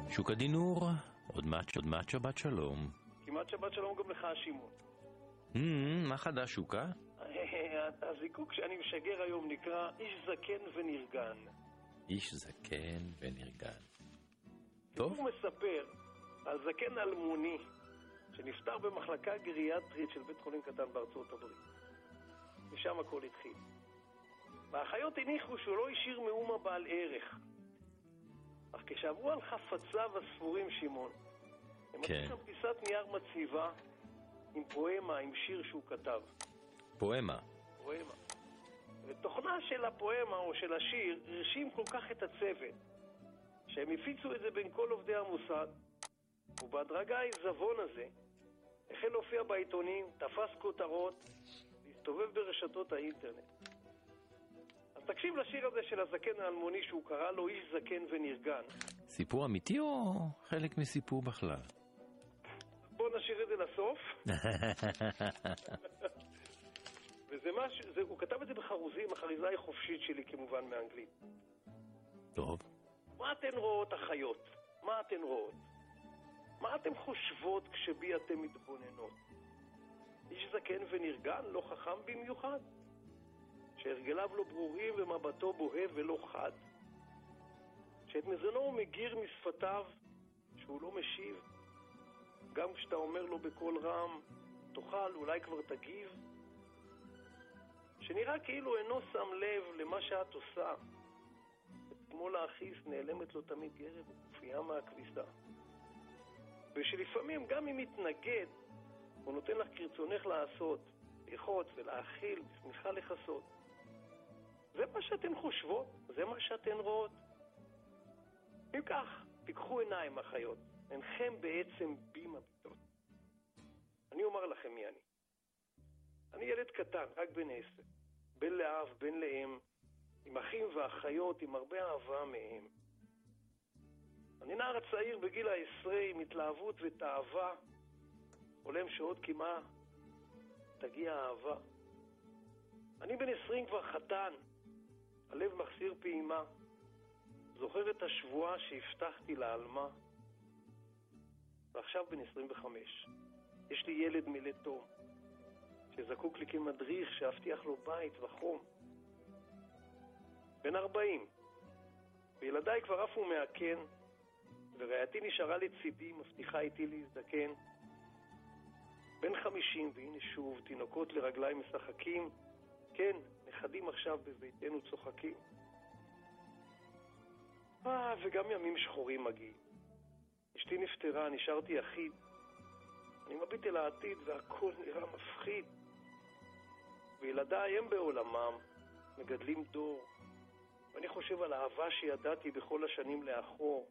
שוק הדינור, עוד מעט שבת שלום. כמעט שבת שלום גם לך, שמעון. מה חדש, שוקה? הזיקוק שאני משגר היום נקרא איש זקן ונרגן. איש זקן ונרגן. טוב. הוא מספר על זקן אלמוני שנפטר במחלקה גריאטרית של בית חולים קטן בארצות הברית. משם הכל התחיל. והאחיות הניחו שהוא לא השאיר מאומה בעל ערך. אך כשעברו על חפציו הספורים, שמעון, הם מצאו שם פיסת נייר מציבה עם פואמה, עם שיר שהוא כתב. פואמה. ותוכנה של הפואמה או של השיר הרשים כל כך את הצוות שהם הפיצו את זה בין כל עובדי המוסד, ובהדרגה העיזבון הזה החל להופיע בעיתונים, תפס כותרות והסתובב ברשתות האינטרנט. אז תקשיב לשיר הזה של הזקן האלמוני שהוא קרא לו איש זקן ונרגן. סיפור אמיתי או חלק מסיפור בכלל? בוא נשאיר את זה לסוף. וזה משהו, הוא כתב את זה בחרוזים, החריזה היא חופשית שלי כמובן מאנגלית. טוב. מה אתן רואות החיות? מה אתן רואות? מה אתן חושבות כשבי אתן מתבוננות? איש זקן ונרגן, לא חכם במיוחד, שהרגליו לא ברורים ומבטו בוהה ולא חד, שאת מזונו הוא מגיר משפתיו שהוא לא משיב, גם כשאתה אומר לו בקול רם תאכל, אולי כבר תגיב, שנראה כאילו אינו שם לב למה שאת עושה, כמו להכיס נעלמת לו תמיד גרב ופיה מהכביסה, ושלפעמים גם אם מתנגד הוא נותן לך כרצונך לעשות, לחוץ ולהאכיל, בשמחה לחסות. זה מה שאתן חושבות, זה מה שאתן רואות. אם כך, פיקחו עיניים החיות, אינכם בעצם בי מביטות. אני אומר לכם מי אני. אני ילד קטן, רק בן 10, בן לאב, בן לאם, עם אחים ואחיות, עם הרבה אהבה מהם. אני נער צעיר בגיל ה-10 עם התלהבות ותאווה, עולם שעוד כמעט תגיע האהבה. אני בן 20 כבר חתן, הלב מחסיר פעימה, זוכר את השבועה שהבטחתי לאלמה, ועכשיו בן 25. יש לי ילד מילתו, שזקוק לי כמדריך שהבטיח לו בית וחום. בן 40, וילדיי כבר עפו מהקן, ורעייתי נשארה לצידי, מבטיחה איתי להזדקן. בן 50, והנה שוב, תינוקות לרגליים משחקים, כן, נכדים עכשיו בביתנו צוחקים. וגם ימים שחורים מגיעים. אשתי נפטרה, נשארתי יחיד. אני מביט אל העתיד והכל נראה מפחיד. וילדיי הם בעולמם, מגדלים דור. ואני חושב על האהבה שידעתי בכל השנים לאחור.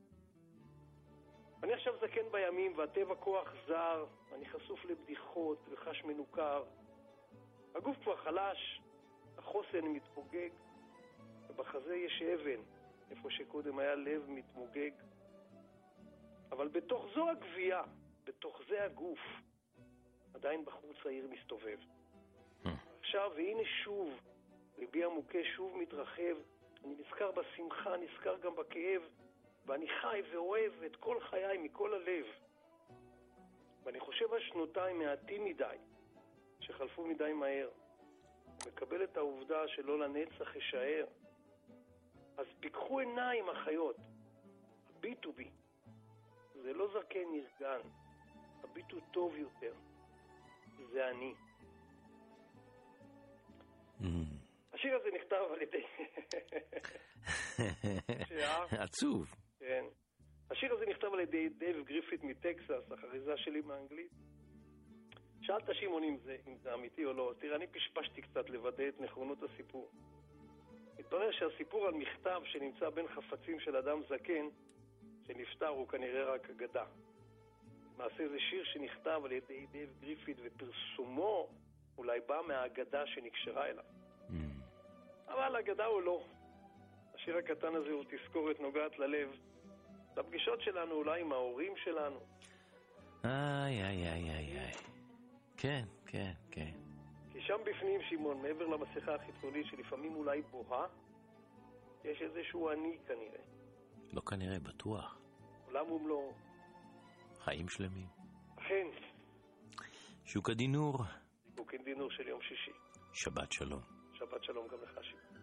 אני עכשיו זקן בימים והטבע כוח זר, אני חשוף לבדיחות וחש מנוכר. הגוף כבר חלש, החוסן מתפוגג, ובחזה יש אבן, איפה שקודם היה לב מתמוגג. אבל בתוך זו הגבייה, בתוך זה הגוף, עדיין בחור צעיר מסתובב. עכשיו, והנה שוב, ליבי המוכה שוב מתרחב, אני נזכר בשמחה, נזכר גם בכאב, ואני חי ואוהב את כל חיי מכל הלב. ואני חושב על שנותיי מעטים מדי, שחלפו מדי מהר. מקבל את העובדה שלא לנצח אשאר. אז פיקחו עיניים החיות, הביטו בי. זה לא זקן נרגן, הביטו טוב יותר. זה אני. השיר הזה נכתב על ידי... עצוב. כן. השיר הזה נכתב על ידי דייב גריפית מטקסס, החריזה שלי מאנגלית. שאלת שמעון אם זה אמיתי או לא. תראה, אני פשפשתי קצת לוודא את נכונות הסיפור. התברר שהסיפור על מכתב שנמצא בין חפצים של אדם זקן שנפטר הוא כנראה רק אגדה. למעשה זה שיר שנכתב על ידי דייב גריפית ופרסומו אולי בא מהאגדה שנקשרה אליו. אבל אגדה הוא לא. השיר הקטן הזה הוא תזכורת נוגעת ללב, לפגישות שלנו אולי עם ההורים שלנו. איי. כן. כי שם בפנים, שמעון, מעבר למסכה החיצונית שלפעמים אולי בוהה, יש איזשהו אני כנראה. לא כנראה, בטוח. עולם ומלואו. חיים שלמים. אכן. שוק הדינור. שוק הדינור של יום שישי. שבת שלום. שבת שלום גם לך, שישי.